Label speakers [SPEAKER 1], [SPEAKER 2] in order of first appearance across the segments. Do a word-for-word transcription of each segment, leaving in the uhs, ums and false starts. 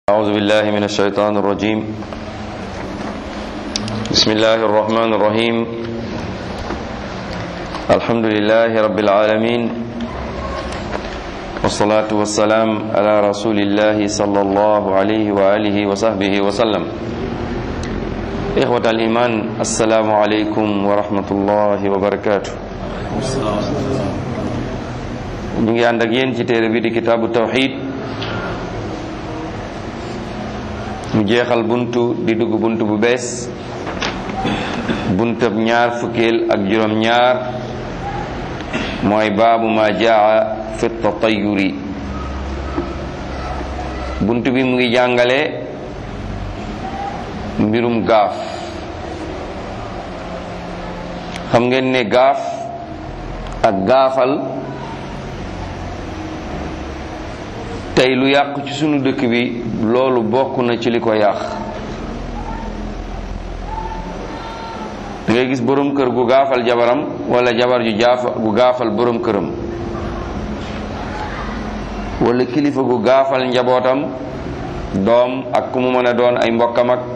[SPEAKER 1] أعوذ بالله من الشيطان الرجيم بسم الله الرحمن الرحيم الحمد لله رب العالمين والصلاة والسلام على رسول الله صلى الله عليه وآله وصحبه وسلم إخوة الإيمان السلام عليكم ورحمة الله وبركاته ñu ngi ànd ak yéen ci téere bi di kitaabu tawxiid mu jeexal buntu di dugg buntu bu bees buntab ñaar fukkeel ak juróom ñaar mooy baabu ma jaa fi tatayuri buntu bi mu ngi jàngale mbirum gaaf. xam ngeen ne gaaf ak gaafal tey lu yàq ci sunu dëkk bi loolu bokk na ci li ko yàq. da ngay gis borom kër gu gaafal jabaram wala jabar ju jaafa gu gaafal borom këram wala kilifa gu gaafal njabootam doom ak ku mu mën a doon ay mbokkam ak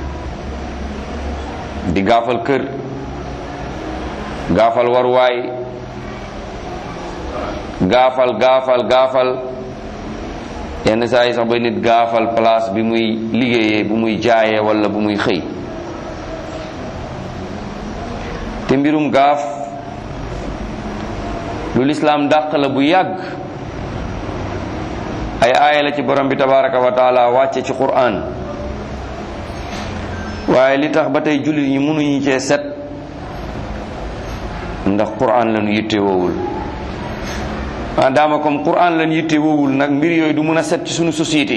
[SPEAKER 1] di gaafal kër gaafal waruwaay gaafal gaafal gaafal yenn saa yi sax ba nit gaafal place bi muy liggéeyee bu muy jaayee wala bu muy xëy. te mbirum gaaf lu lislaam dàq la bu yàgg. ay aaya la ci borom bi tabaraka wa taala wàcce ci Qur'an waaye li tax ba tey jullit ñi mënuñu cee set ndax Qur'an la ñu yitte woowul. maadaama comme Qur'an lañ yitte woowul nag mbir yooyu du mën a set ci suñu société.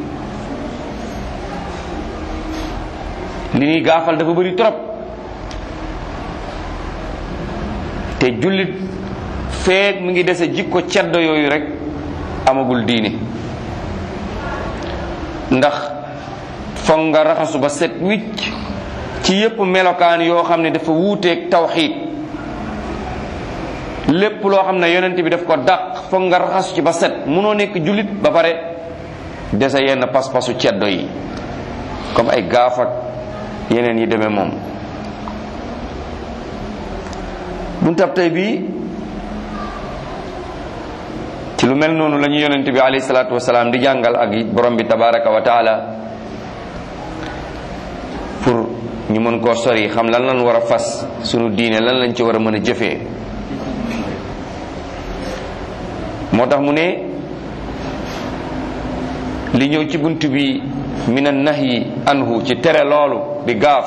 [SPEAKER 1] li ñuy gaafal dafa bari trop te jullit feek mi ngi dese jikko ceddo yooyu rek amagul diine. ndax foog nga raxasu ba set wicc ci yépp melokaan yoo xam ne dafa wuuteeg tawxiid. lépp loo xam ne yonent bi daf ko dàq foog nga raxasu ci ba set. munoo nekk jullit ba pare dese yenn pas-pasu ceddo yi comme ay gaaf ak yeneen yi demee moom. buntab tey bii ci lu mel noonu la ñu yonent bi alayhi salaatu wasalaam di jàngal ak borom bi tabaraka wa taala pour ñu mën koo sori xam lan lañ war a fas sunu diine lan lañ ci war a mën a jëfee. moo tax mu ne li ñëw ci bunt bi min an nahyi anhu ci tere loolu di gaaf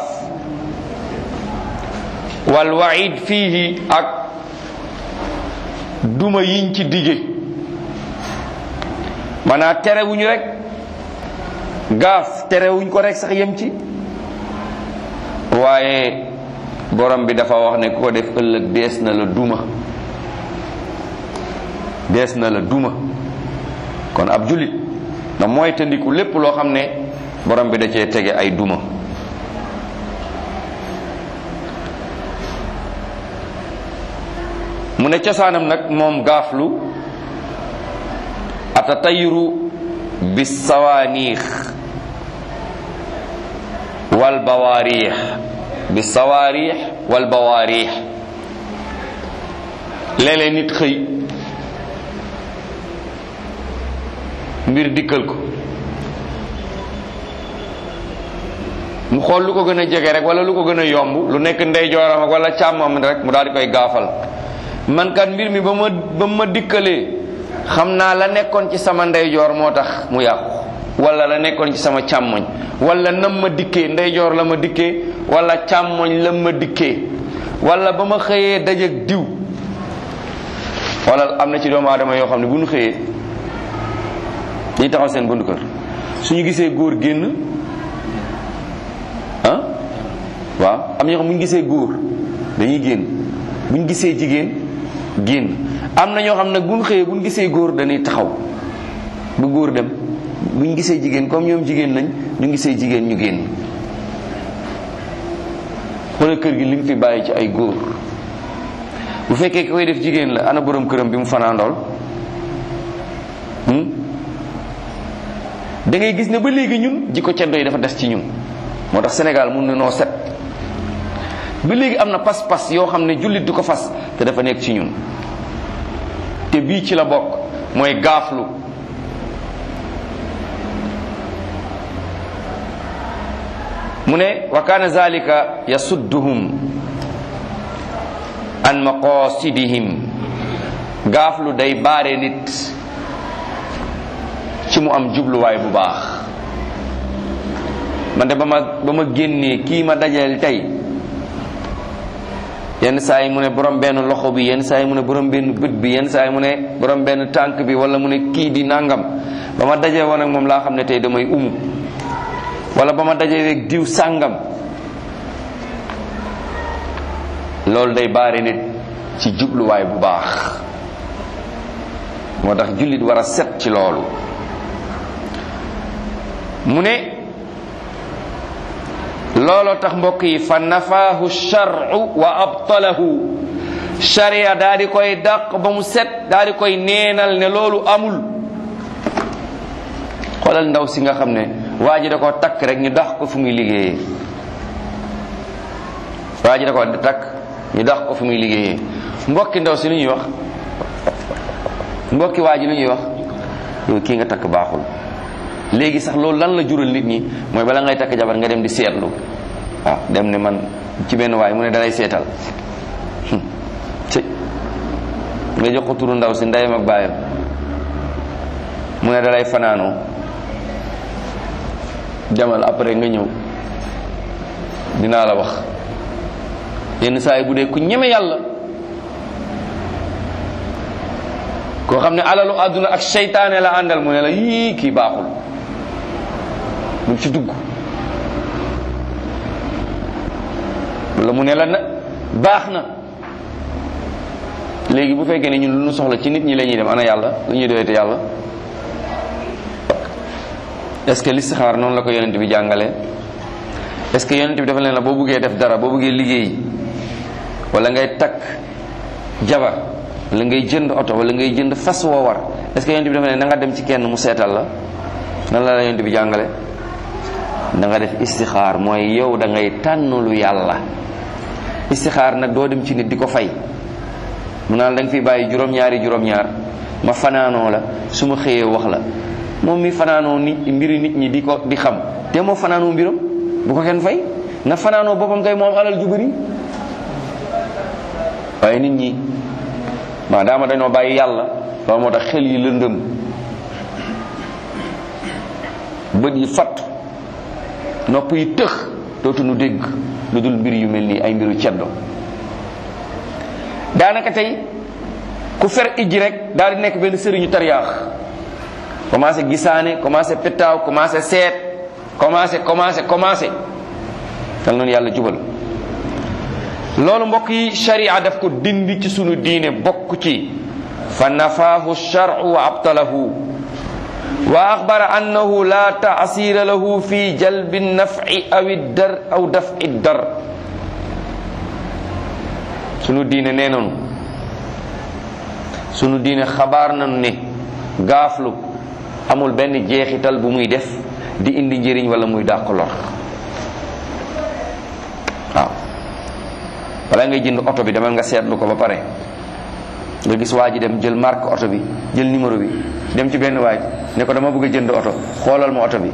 [SPEAKER 1] wal waid fiihi ak duma yiñ ci dige. maanaam terewuñu rek gaaf terewuñ ko rek sax yem ci waaye borom bi dafa wax ne ku ko def ëllëg dees na la duma dees na la duma. kon ab jullit na mooy tëndiku lépp loo xam ne borom bi da cee tege ay duma. mu ne cosaanam nag moom gaaflu atatayru bis sawaaniix wal bawaariix bis sawaariix wal bawaariix. léeg-léeg nit xëy mbir dikkal ko mu xool lu ko gën a jege rek wala lu ko gën a yomb lu nekk ndeyjooram ak wala càmmam rek mu daal di koy gaafal. man kat mbir mi ba ma ba ma dikkalee xam naa la nekkoon ci sama ndeyjoor moo tax mu yàqu wala la nekkoon ci sama càmmoñ wala nam ma dikkee ndeyjoor la ma dikkee wala càmmoñ la ma dikkee wala ba ma xëyee dajeg diw. wala am na ci doomu aadama yoo xam ne bu ñu xëyee dañuy taxaw seen buntu kër suñu gisee góor génn ah waaw am na ñoo xam bu ñu gisee góor dañuy génn bu ñu gisee jigéen génn. am na ñoo xam nag bu ñu xëyee bu ñu gisee góor dañuy taxaw ba góor dem bu ñu gisee jigéen comme ñoom jigéen lañ ñu gisee jigéen ñu génn. xoolal kër gi li mu fi bàyyi ci ay góor. bu fekkee ki koy def jigéen la ana borom këram bi mu fanaandool da ngay gis ne ba léegi ñun jikko ceddo yi dafa des ci ñun. moo tax Sénégal mun na noo set ba léegi am na pas-pas yoo xam ne jullit du ko fas te dafa nekk ci ñun te bii ci la bokk mooy gaaflu. mu ne wa kaana zalika yasudduhum an maqasidihim. gaaflu day baare nit ci mu am jubluwaay bu baax. man de ba ma ba ma génnee kii ma dajal tey yenn saa yi mu ne borom benn loxo bi, yenn saa yi mu ne borom benn bët bi, yenn saa yi mu ne borom benn tànk bi, wala mu ne kii di nangam. ba ma dajee woon ak moom laa xam ne tey damay umu, wala ba ma dajee weeg diw sàngam. loolu day baare nit ci jubluwaay bu baax. moo tax jullit war a set ci loolu. mu ne looloo tax mbokk yi fa nafaahu shar'u wa abtalahu. sharia daa di koy dàq ba mu set, daa di koy neenal ne loolu amul. xoolal ndaw si nga xam ne waa ji da koo takk rek ñu dàq ko fu muy liggéeyee. waa ji da koo takk ñu dàq ko fu muy liggéeyee. mbokki ndaw si lu ñuy wax, mbokki waa ji lu ñuy wax, yow kii nga takk baaxul. léegi sax loolu lan la jural nit ñi mooy bala ngay takk jabar nga dem di seetlu. waaw dem ne man ci benn waay mu ne dalay seetal ci nga jox ko turu ndaw si ndeyam ak baayam mu ne dalay fanaanoo. demal après nga ñëw dinaa la wax. yenn saa yi bu dee ku ñeme yàlla, koo xam ne alalu àdduna ak seytaane la àndal, mu ne la yii kii baaxul, bul ci dugg. wala mu ne la na baax na. léegi bu fekkee ne ñun lu ñu soxla ci nit ñi la ñuy dem, ana yàlla lu ñuy doyete yàlla? est-ce que listixaar noonu la ko yonent bi jàngale? est-ce que yonent bi dafa leen la boo bëggee def dara, boo bëggee liggéey, wala ngay takk jabar, wala ngay jënd oto, wala ngay jënd fas woo war, est-ce que yonent bi dafa leen na nga dem ci kenn mu seetal la? nan la la yonent bi jàngale? da nga def istixaar, mooy yow da ngay tànnalu yàlla. istixaar nag doo dem ci nit di ko fay. mu naan da nga fi bàyyi juróom-ñaari juróom-ñaar ma fanaanoo la, su ma xëyee wax la. moom mi fanaanoo nit mbiri nit ñi di ko di xam, te moo fanaanoo mbiram, bu ko kenn fay. na fanaanoo boppam kay moom alal ju bëri. waaye nit ñi maadaama dañoo bàyyi yàlla, loolu moo tax xel yi lëndëm, bët yi fatt, nopp yi tëx, dootuñu dégg lu dul mbir yu mel nii, ay mbiru ceddo. daanaka tey ku fer ijji rek daal di nekk benn sëriñu tariyaax, commencé gisaane, commencé pettaaw, commencé seet, commencé commencé commencé dal noonu yàlla jubal. loolu mbokk yi sharia daf ko dindi ci sunu diine, bokk ci fa nafaahu shar'u wa abtalahu wa axbara annahu la taasira lahu fi jalbi naf'i aw dar aw daf'i dar. sunu diine nee noonu, sunu diine xabaar nañu ne gaaflu amul benn jeexital bu muy def di indi njëriñ wala muy dàq lor. waaw wala ngay jënd oto bi demal nga seetlu ko ba pare, nga gis waa ji dem jël marque oto bi, jël numéro bi, dem ci benn waay ne ko dama bëgg a jënd oto, xoolal ma oto bi.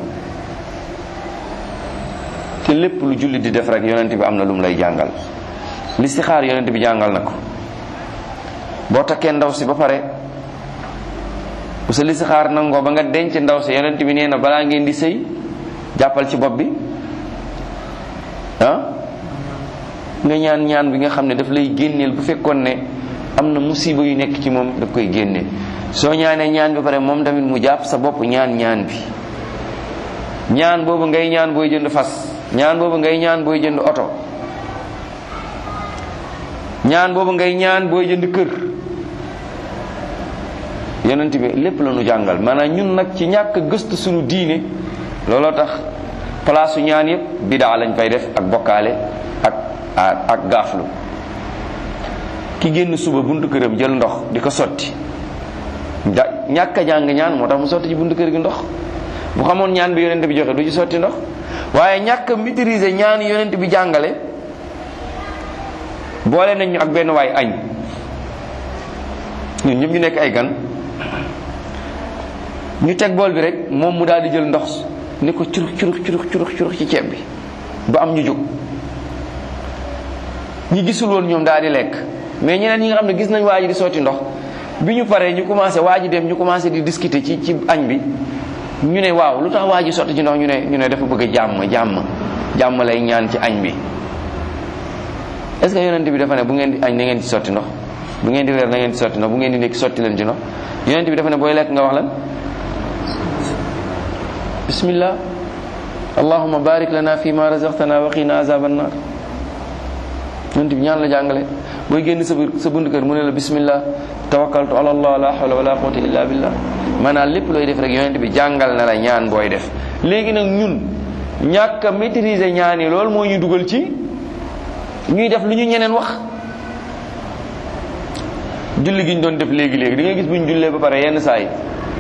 [SPEAKER 1] te lépp lu jullit di def rek yonent bi am na lu mu lay jàngal. listixaar yonent bi jàngal na ko. boo takkee ndaw si ba pare, bu sa listixaar nangoo ba nga denc ndaw si, yonent bi nee na balaa ngeen di sëy jàppal ci bopp bi ah nga ñaan ñaan bi nga xam ne daf lay génneel bu fekkoon ne am na musiba yu nekk ci moom daf koy génne. soo ñaanee ñaan bi pare moom tamit mu jàpp sa bopp ñaan ñaan bi. ñaan boobu ngay ñaan booy jënd fas, ñaan boobu ngay ñaan booy jënd oto, ñaan boobu ngay ñaan booy jënd kër. yonent bi lépp la nu jàngal. maanaam ñun nag ci ñàkk gëstu suñu diine, looloo tax place su ñaan yëpp bidaa lañ fay def ak bokkaale ak ak gaaflu. ki génn suba buntu këram jël ndox di ko sotti, da ñàkk a jàng ñaan moo tax mu sotti ci buntu kër gi ndox. bu xamoon ñaan bi yonent bi joxe du ci sotti ndox waaye ñàkk a maîtriser ñaan yonent bi jàngale boole nañ ñu ak benn waay añ ñun ñëpp ñu nekk ay gan ñu teg bool bi rek moom mu daal di jël ndox ni ko curux curux curux curux curux ci ceeb bi ba am ñu jóg ñi gisul woon ñoom daal di lekk mais ñeneen ñi nga xam ne gis nañ waa ji di sotti ndox bi ñu paree ñu commencé waa ji dem ñu commencé di discuter ci ci añ bi ñu ne waaw lu tax waa ji sotti ci ndox ñu ne ñu ne dafa bëgg a jàmm jàmm jàmm lay ñaan ci añ bi. est-ce que yonent bi dafa ne bu ngeen di añ na ngeen ci sotti ndox bu ngeen di reer na ngeen ci sotti ndox bu ngeen di nekk sotti leen ci ndox yonent bi dafa ne booy lekk nga wax lan bismillah allahumma barik lana fi ma razaqtana wa qina azaban nar. yonent bi ñaan la jàngale booy génn sa sa bunt kër mu ne la bismillah tawakkaltu ala allah la hawla wala quwwata illa billah maanaam lépp looy def rek yonent bi jàngal na la ñaan booy def. léegi nag ñun ñàkk a maîtriser ñaan yi loolu moo ñu dugal ci ñuy def lu ñu ñeneen wax. julli gi ñu doon def léegi léegi di nga gis bu ñu jullee ba pare yenn saa yi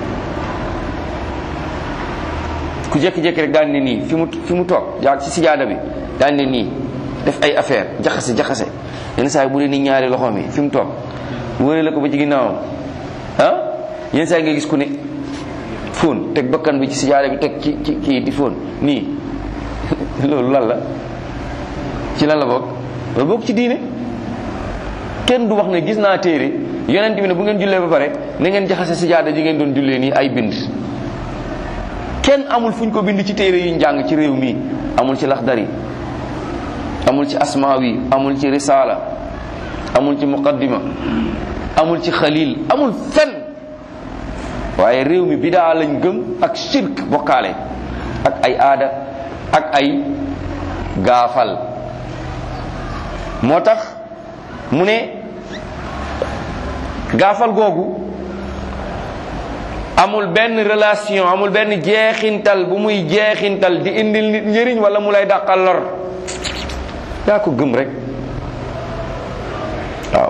[SPEAKER 1] ku jékki-jékki rek daan ne nii fi mu fi mu toog yaa ci sijaada bi daan ne nii def ay affaire jaxase jaxase yenn saa yi bu dee ni ñaari loxoom yi fi mu toog wëree la ko ba ci ginnaawam ah yenn saa yi nga gis ku ne fóon teg bakkan bi ci sijaada bi teg ci ci kii di fóon nii loolu lan la ci lan la bokk loolu bokk ci diine. kenn du wax ne gis naa téere yonent bi ne bu ngeen jullee ba pare na ngeen jaxase sijaada ji ngeen doon jullee nii ay bind. kenn amul fu ñu ko bind ci téere yi njàng ci réew mi amul ci laxdari amul ci asmaawi amul ci risaala amul ci muqaddima amul ci xalil amul fenn waaye réew mi bidaa lañ gëm ak shirk bokkaale ak ay aada ak ay gaafal. moo tax mu ne gaafal googu amul benn relation amul benn jeexintal bu muy jeexintal di indil nit njëriñ wala mu lay dàqal lor yaa ko gëm rek waaw.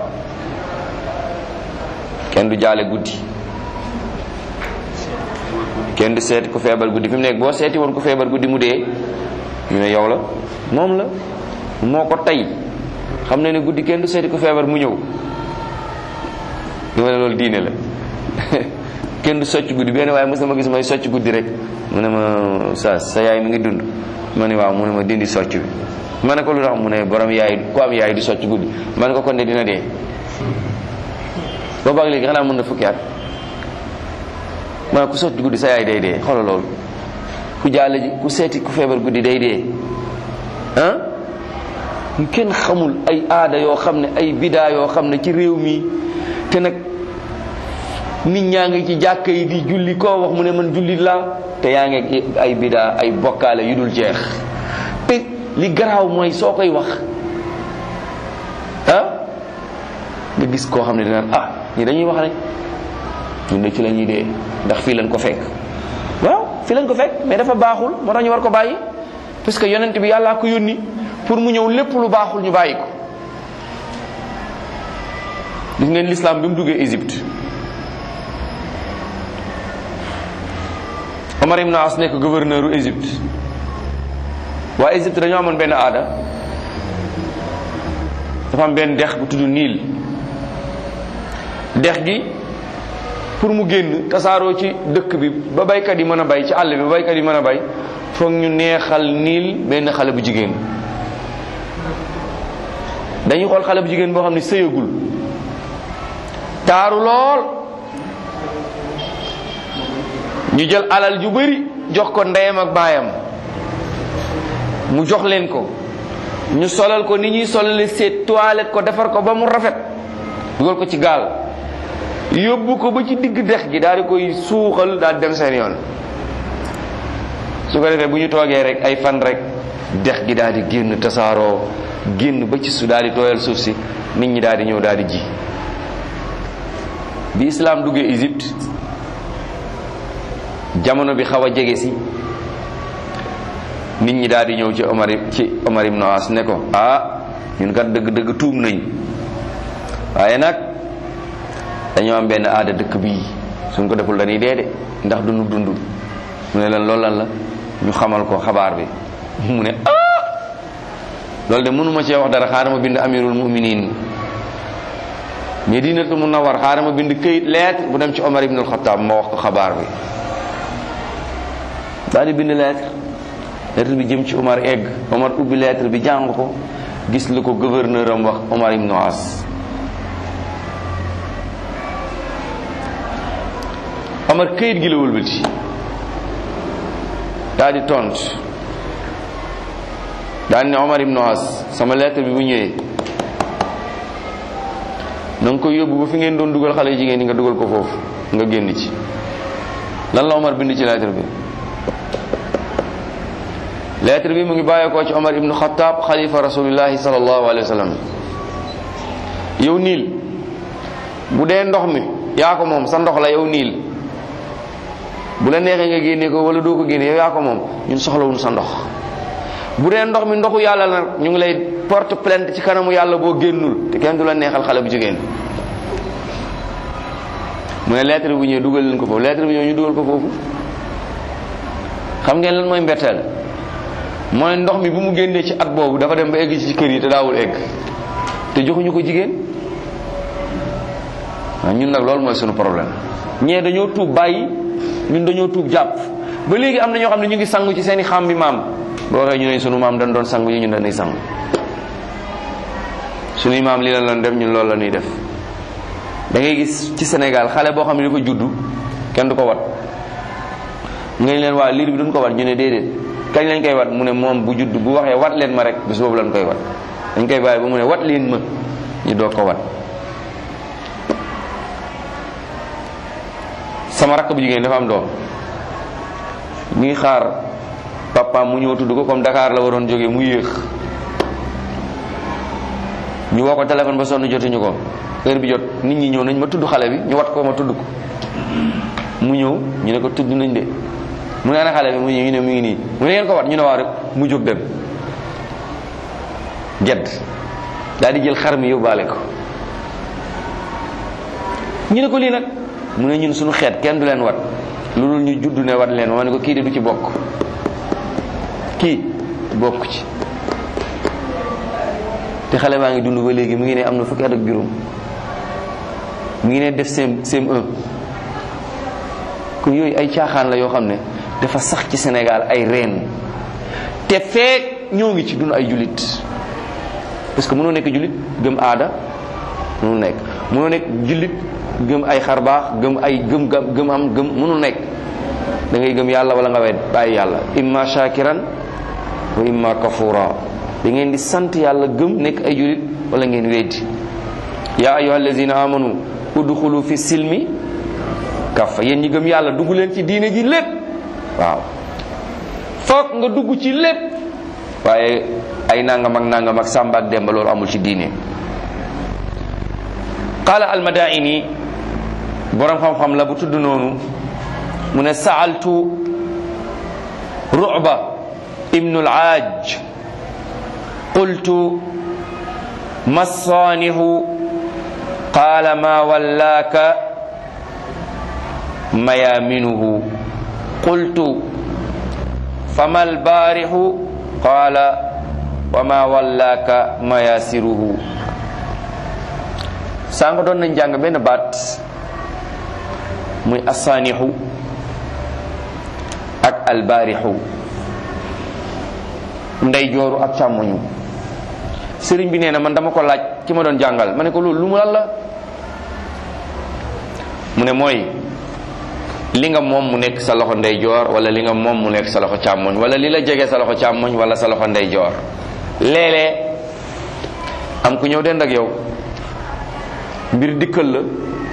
[SPEAKER 1] kenn du jaale guddi kenn du seeti ku feebar guddi fi mu nekk boo seeti woon ku feebar guddi mu dee ñu ne yow la moom la moo ko tey xam ne ne guddi kenn du seeti ku feebar mu ñëw li ma ne loolu diine la kenn du socc guddi benn waaye mos na ma gis may socc guddi rek mu ne ma sa sa yaay mi ngi dund ma ne waaw mu ne ma dindi socc bi ma ne ko lu tax mu ne borom yaay ku am yaay du socc guddi ma ne ko kon de dina dee boobaag léegi xanaa mën na fukki at ma ne ku socc guddi sa yaay day dee xoolal loolu ku jaale ji ku seeti ku feebar guddi day dee ah ñu kenn xamul ay aada yoo xam ne ay bidaa yoo xam ne ci réew mi te nag nit ñaa ngi ci jàkka yi di julli koo wax mu ne man jullit laa te yaa ngi ay bidaa ay bokkaale yu dul jeex te li garaaw mooy soo koy wax ah nga gis koo xam ne dina ah ñi dañuy wax rek ñun de ci la ñuy dee ndax fii lañ ko fekk waaw fii lañ ko fekk mais dafa baaxul moo tax ñu war ko bàyyi parce que yonent bi yàllaa ko yónni pour mu ñëw lépp lu baaxul ñu bàyyi ko. gis ngeen l'islam bi mu duggee Égypte Omar ibn As nekk gouverneur u Égypte waa Égypte dañoo amoon benn aada dafa am benn dex bu tudd Niil dex gi pour mu génn tasaaroo ci dëkk bi ba baykat yi mën a bay ci àll bi ba baykat yi mën a bay foog ñu neexal Niil benn xale bu jigéen dañuy xool xale bu jigéen boo xam ne sëyagul taaru lool ñu jël alal ju bari jox ko ndeyam ak baayam mu jox leen ko ñu solal ko ni ñuy solale seet toilette ko defar ko ba mu rafet dugal ko ci gaal yóbbu ko ba ci digg dex gi daal di koy suuxal daal dem seen yoon su ko defee bu ñu toogee rek ay fan rek dex gi daal di génn tasaaroo génn ba ci su daal di tooyal suuf si nit ñi daal di ñëw daal di ji bi islam duggee Égypte jamono bi xaw a jege si nit ñi daal di ñëw ci Omar ci Omar ibn As ne ko ah ñun kat dëgg-dëgg tuub nañ waaye nag dañoo am benn aada dëkk bii suñ ko deful dañuy dee de ndax duñu dund mu ne leen loolu lan la ñu xamal ko xabaar bi mu ne ah loolu de mënuma cee wax dara, xaaral ma bind amirul muminin Medinatul Munawwar, xaaral ma bind këyit lettre bu dem ci Omar ibn al-Khattab ma wax ko xabaar bi. daal di bind lettre lettre bi jëm ci Omar egg Omar ubbi lettre bi jàng ko gis lu ko gouverneur am wax Omar ibn As. Omar këyit gi la wëlbati daal di tont daal ne Omar ibn As sama lettre bi bu ñëwee na nga koy yóbbu ba fi ngeen doon dugal xale jigéen ñi nga dugal ko foofu nga génn ci. lan la Omar bind ci lettre bi? lettre bi mu ngi bàyyeekoo ci Omar ibn Khattab xalifa rasulillahi sallallahu alayhi wa sallam. yow niil bu dee ndox mi yaa ko moom, sa ndox la yow niil, bu la neexee nga génne ko wala doo ko génne yow yaa ko moom, ñun soxlawuñ sa ndox. bu dee ndox mi ndoxu yàlla la ñu ngi lay porte plainte ci kanamu yàlla boo génnul te kenn du la neexal xale bu jigéen. mu ne lettre bu ñëwee dugal leen ko foofu, lettre bi ñëw ñu dugal ko foofu. xam ngeen lan mooy mbetteel? mooy ndox mi bu mu génnee ci at boobu dafa dem ba egg ci kër yi te daawul egg te joxuñu ko jigéen. waaw ñun nag loolu mooy suñu problème. ñee dañoo tuub bàyyi, ñun dañoo tuub jàpp. ba léegi am na ñoo xam ne ñu ngi sangu ci seen i xam bi maam. boo waxee ñu ne sunu maam dañ doon sangu yi ñun dañuy sangu. sunuy maam lii la doon def, ñun loolu la ñuy def. da ngay gis ci Sénégal xale boo xam ne dafa juddu kenn du ko wat. nga leen waa liir bi duñ ko wat, ñu ne déedéet kañ lañ koy wat, mu ne moom bu judd bu waxee wat leen ma rek bis boobu lañ koy wat. dañ koy bàyyi ba mu ne wat leen ma ñu doog ko wat. sama rakk bu jigéen dafa am doom mi ngi xaar papa mu ñëw tudd ko, comme Dakar la waroon jógee mu yéex. ñu woo ko téléphone ba sonn jotuñu ko, heure bi jot nit ñi ñëw nañ ma tudd xale bi, ñu wat ko ma tudd ko. mu ñëw ñu ne ko tudd nañ de, mu ne ana xale bi, mu ñëw ñu ne mu ngi nii, mu ne ngeen ko wat, ñu ne waa rek mu jóg dem gedd daal di jël xar mi yóbbaale ko. ñu ne ko lii nag, mu ne ñun suñu xeet kenn du leen wat lu dul ñu judd ne wat leen. ma ne ko kii de du ci bokk, kii bokk ci. te xale baa ngi dund ba léegi mu ngi ne am na fukki at ak juróom, mu ngi ne def C M un. kon yooyu ay caaxaan la yoo xam ne dafa sax ci Sénégal ay reen, te feek ñoo ngi ci dund ay jullit. parce que mënoo nekk jullit gëm aada, mënul nekk. mënoo nekk jullit gëm ay xar baax, gëm ay gëm gëm am gëm mënul nekk. da ngay gëm yàlla wala nga wedd bàyyi yàlla. imma shakiran wa imma kafura. da ngeen di sant yàlla gëm nekk ay jullit wala ngeen weddi. yaa ayyuha allazina amanu udxulu fi silmi kafa. yéen ñi gëm yàlla dugg leen ci diine ji lépp. waaw foog nga dugg ci lépp, waaye ay nangam ak nangam ak sàmba ak demba loolu amul ci diine. qaala almadaini, borom xam-xam la bu tudd noonu, mu ne saaltu ru'ba ibnu al-aaj qultu ma saanihu qaala ma wallaaka mayaaminuhu qultu fama albaarixu qaala wa ma wallaaka mayaasiruhu. saa nga doon nañ jàng benn baat muy asaanixu ak albaarixu, ndey jooru ak càmmoñu. sëriñ bi nee na man dama ko laaj ki ma doon jàngal, ma ne ko loolu lu mu lan la? mu ne mooy li nga moom mu nekk sa loxo ndeyjoor, wala li nga moom mu nekk sa loxo càmmoñ, wala li la jege sa loxo càmmoñ wala sa loxo ndeyjoor. léeg-léeg am ku ñëw dend ak yow, mbir dikkal la,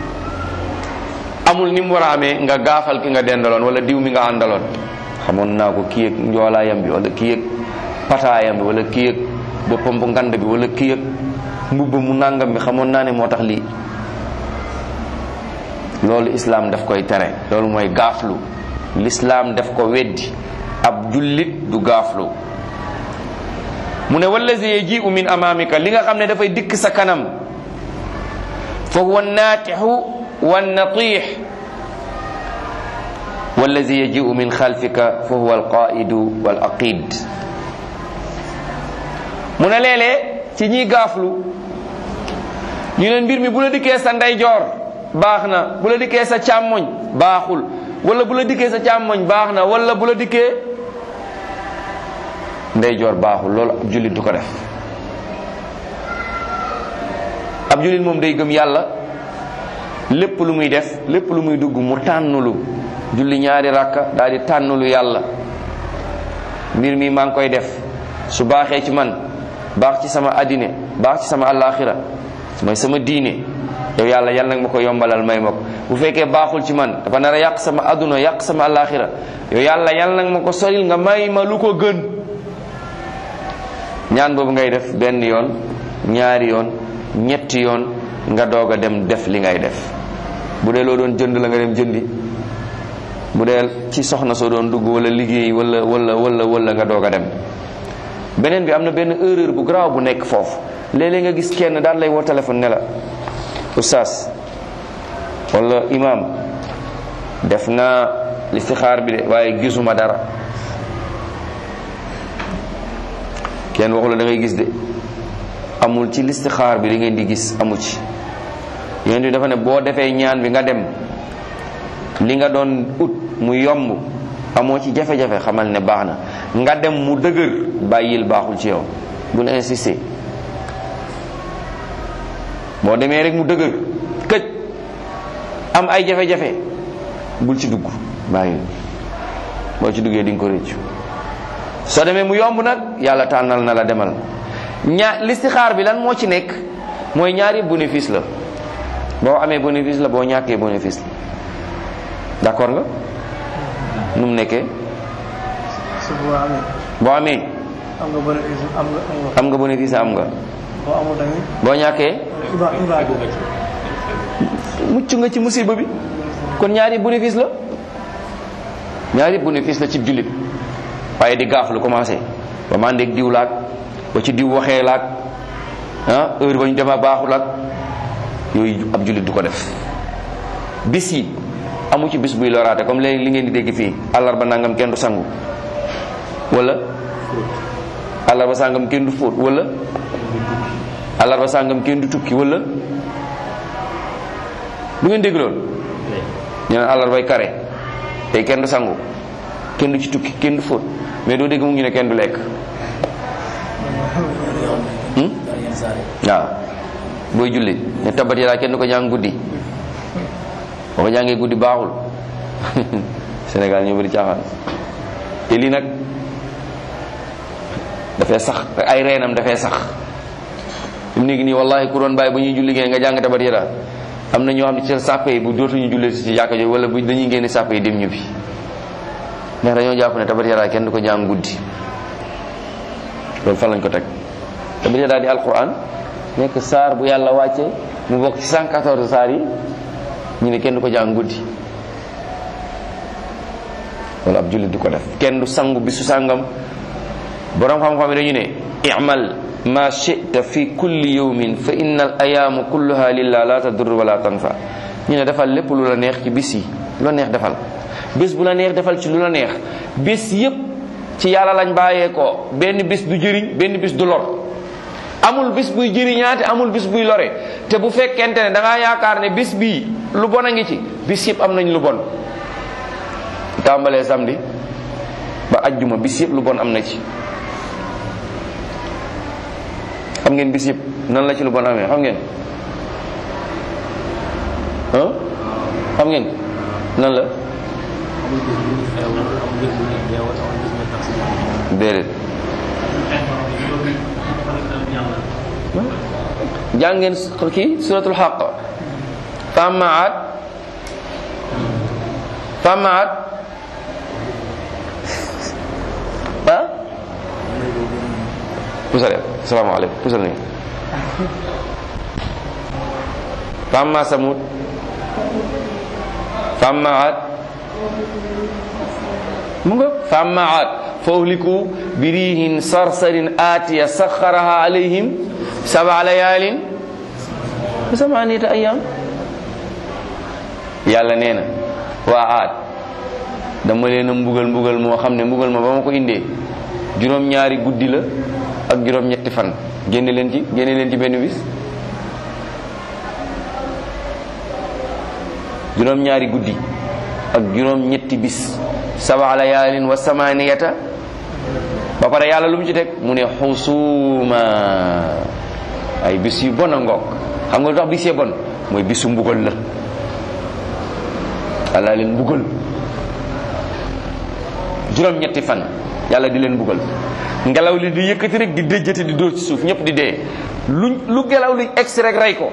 [SPEAKER 1] amul ni mu war a amee, nga gaafal ki nga dendaloon wala diw mi nga àndaloon. xamoon naa ko kii yëg njoolaayam bi, wala kii yëg pataayam bi, wala kii yëg boppam bu ngand bi, wala kii yëg mbubb mu nàngam bi, xamoon naa ne moo tax lii. loolu islaam daf koy tere, loolu mooy gaaflu. lislaam daf ko weddi, ab jullit du gaaflu. mu ne wallazi yaji'u min amaamika, li nga xam ne dafay dikk sa kanam, fa huwa naatixu wan natiix wallazi yaji'u min xalfika fa huwa alqaidu wal aqid. mu ne léeg-léeg ci ñiy gaaflu ñu ne mbir mi bu la dikkee sa ndeyjoor baax na, bu la dikkee sa càmmoñ baaxul, wala bu la dikkee sa càmmoñ baax na, wala bu la dikkee ndeyjoor baaxul. loolu ab jullit du ko def. ab jullit moom day gëm yàlla, lépp lu muy def, lépp lu muy dugg mu tànnulu, julli ñaari rakka daal di tànnulu yàlla. mbir mi maa ngi koy def, su baaxee ci man baax ci sama addine, baax ci sama alaxira, mooy sama diine, yow yàlla yàlla nag ma ko yombalal may ma ko. bu fekkee baaxul ci man, dafa nar a yàq sama adduna, yàq sama alaxira, yow yàlla yàlla nag ma ko soril nga may ma lu ko gën. ñaan boobu ngay def benn yoon, ñaari yoon, ñetti yoon, nga doog a dem def li ngay def. bu dee loo doon jënd la nga dem jëndi, bu dee ci soxna soo doon dugg wala liggéey wala wala wala wala nga doog a dem. beneen bi am na benn erreur bu garaaw bu nekk foofu. léeg-léeg nga gis kenn daal lay woo téléphone ne la oustaz wala imam def naa listixaar bi de waaye gisuma dara. kenn waxu la da ngay gis de, amul ci listixaar bi li ngeen di gis amu ci. yéen di dafa ne boo defee ñaan bi nga dem, li nga doon ut mu yomb, amoo ci jafe-jafe, xamal ne baax na. nga dem mu dëgër, bàyyil, baaxul ci yow, bul insister. boo demee rek mu dëgër këj am ay jafe-jafe, bul ci dugg, bàyyil. boo ci duggee di nga ko réccu. soo demee mu yomb nag, yàlla tànnal na la, demal. ñaa listixaar bi lan moo ci nekk mooy ñaari bénéfice la. boo amee bénéfice la, boo ñàkkee bénéfice la. d'accord nga nu mu nekkee? boo amee am nga bénéfice, am nga bénéfice, am nga.
[SPEAKER 2] boo amul tamit
[SPEAKER 1] boo ñàkkee mucc nga ci musiba bi. kon ñaari bénéfice la, ñaari bénéfice la ci jullit. waaye di gaaf lu commencé ba ma ndéeg diw laag, ba ci diw waxee laag, ah heure ba ñu dema baaxu laag, yooyu ab jullit du ko def. bis yi amu ci bis buy loraate, comme léegi li ngeen di dégg fii, àllarba nangam kenn du sangu, wala àllarba sangam kenn du fóot, wala àllarba sangam kenn du tukki, wala du ngeen dégg loolu. ñu ne àllarbay kare tey kenn du sangu, kenn du ci tukki, kenn du fóot, mais doo dégg mu ngi ne kenn du lekk. waaw booy julli ne tabat yàlla kenn du ko jàng guddi, boo ko jàngee guddi baaxul. Sénégal ñoo bëri caaxaan. te lii nag dafay sax, ay reenam dafay sax. fi mu nekk nii wallahi ku doon bàyyi ba ñuy julli ngeen nga jàng tabat yàlla, am na ñoo xam ne ci sàppe yi bu dootuñu jullee ci jàkka jooju, wala bu dañuy génne sàppe yi dem ñibbi, ndax dañoo jàpp ne tabat yàlla kenn du ko jàng guddi. loolu fan lañ ko teg? tabat yàlla di alquran nekk saar bu yàlla wàcce mu bokk ci cent quatorze saar yi, ñu ne kenn du ko jàng guddi. loolu ab jullit du ko def. kenn du sangu bisu sàngam. borom xam-xam yi dañu ne i'mal ma shi'ta fi kulli yawmin fa inna al ayaamu kulluha lillah la tadur wala tanfa. ñu ne defal lépp lu la neex ci bis yi, lu la neex defal. bis bu la neex defal ci lu la neex. bis yépp ci yàlla lañ bàyyee ko. benn bis du jëriñ, benn bis du lor. amul bis buy jëriñaate, amul bis buy lore. te bu fekkente ne da ngaa yaakaar ne bis bii lu bon a ngi ci, bis yëpp am nañ lu bon. tàmbalee samedi ba ajjuma bis yëpp lu bon am na ci. xam ngeen bis yëpp nan la ci lu bon amee, xam ngeen ah xam ngeen nan la déedéet. jàngeen kii suratul Haqq, Tamaat Tamaat ah pusale asalaamaaleykum pusal nañu Tamaat Samud Tamaat mu nga Tamaat fa uhliku bi riihin sarsarin aatiya saxaraha alayhim sab'a layaalin wa samaaniyata ayyaam. yàlla nee na waa Aad dama leen a mbugal mbugal moo xam ne mbugal ma ba ma ko indee juróom-ñaari guddi la ak juróom-ñetti fan génne leen ci génne leen ci benn bis juróom-ñaari guddi ak juróom-ñetti bis sab'a layaalin wa samaniyata ba pare yàlla lu mu ci teg mu ne xusuuma ay bis yu bon a ngoog xam nga lu tax bis yee bon mooy bisu mbugal la yàlla leen mbugal juróom-ñetti fan yàlla di leen mbugal ngelaw li di yëkkati rek di déjjati di dóor ci suuf ñëpp di dee lu lu ngelaw li egsi rek rey ko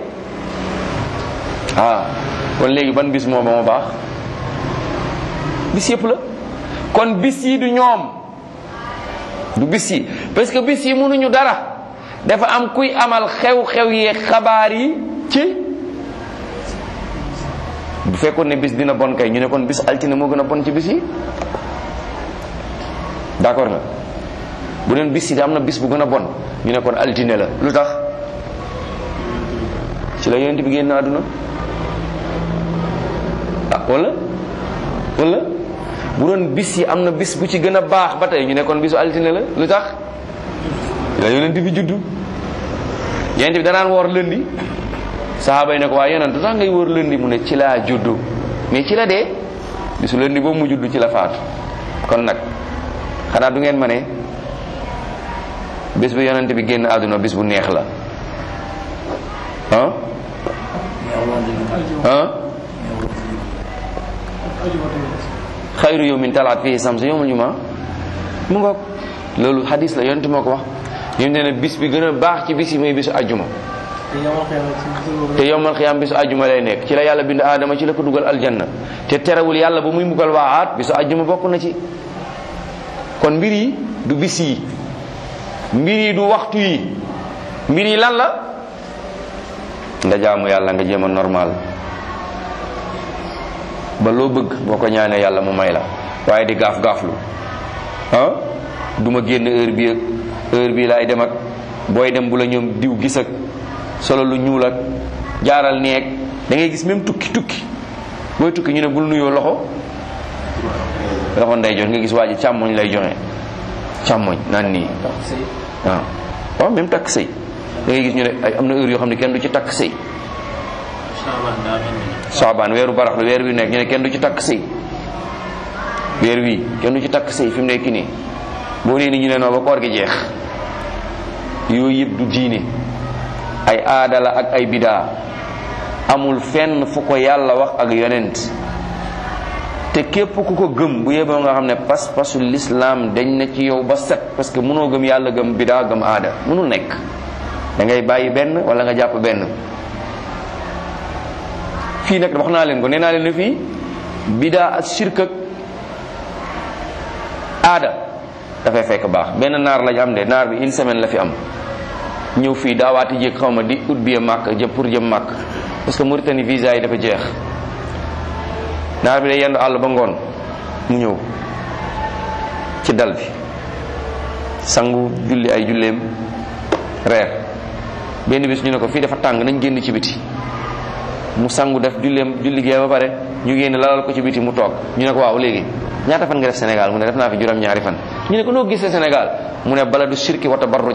[SPEAKER 1] ah kon léegi ban bis moo ba ma baax bis yëpp la kon bis yi du ñoom du bis yi parce que bis yi mënuñu dara dafa am kuy amal xew-xew yi xabaar yi ci bu fekkoon ne bis dina bon kay ñu ne kon bis altine moo gën a bon ci bis yi d'accord nga bu doon bis yi am na bis bu gën a bon ñu ne kon altine la lu tax ci la yonent bi génn àdduna ah wala wala bu doon bis yi am na bis bu ci gën a baax ba tey ñu ne kon bisu altine la lu tax ci la yonent bi juddu yonent bi danaan woor lëndi saxaaba yi ne ko waaye yonent lu tax ngay woor lëndi mu ne ci laa juddu mais ci la dee bisu lëndi boobu mu juddu ci la faatu kon nag xanaa du ngeen ma ne bés bu yonent bi génn àdduna bis bu neex la ah ah xayru yawmin talaat fii samsu yawmul jumaa mu ngoog loolu hadis la yonent moo ko wax ñoom nee na bis bi gën a baax ci bis yi mooy bisu ajjuma te yowmal xiyaam bisu ajjuma lay nekk ci la yàlla bind aadama ci la ko dugal aljanna te terewul yàlla ba muy mbugal waa aat bisu ajjuma bokk na ci kon mbir yi du bis yi mbir yi du waxtu yi mbir yi lan la nga jaamu yàlla nga jéem a normal ba loo bëgg boo ko ñaanee yàlla mu may la waaye di gaaf gaaflu ah du ma génn heure bi ak heure bi laay dem ak booy dem bu la ñoom diw gis ak solo lu ñuul ak jaaral neeg da ngay gis même tukki tukki booy tukki ñu ne bul nuyoo loxo loxo nday jox nga gis waa ji càmmoñ lay joxe càmmoñ naan nii waaw waaw même takk sëy da ngay gis ñu ne ay am na heure yoo xam ne kenn du ci takk sëy Saabaan weeru barax la weer wi nekk ñu ne kenn du ci takk sëy weer wi kenn du ci takk sëy fi mu nekk nii boo nee ni ñu ne noo ba koor gi jeex yooyu yëpp du diine ay aada la ak ay bidaa amul fenn fu ko yàlla wax ak yonent te képp ku ko gëm bu yeboo nga xam ne pas pasu l'islam dañ na ci yow ba set parce que mënoo gëm yàlla gëm bidaa gëm aada mënul nekk da ngay bàyyi benn wala nga jàpp benn fii nag wax naa leen ko nee naa leen ne fii bidaa ak shirk ak aada dafay fekk baax benn naar lañ am de naar bi une semaine la fi am ñëw fii daawaati jéeg xaw ma di ut bi màkk jëm pour jëm màkk parce que Mauritanie visa yi dafa jeex naar bi day yendu àll ba ngoon mu ñëw ci dal bi sangu julli ay julleem reer benn bis ñu ne ko fii dafa tàng nañ génn ci biti mu sangu def julleem julli gee ba pare ñu génn lalal ko ci biti mu toog ñu ne ko waaw léegi ñaata fan nga def Sénégal mu ne def naa fi juróom-ñaari fan ñu ne ko noo gisee Sénégal mu ne baladu shirki wa tabarruj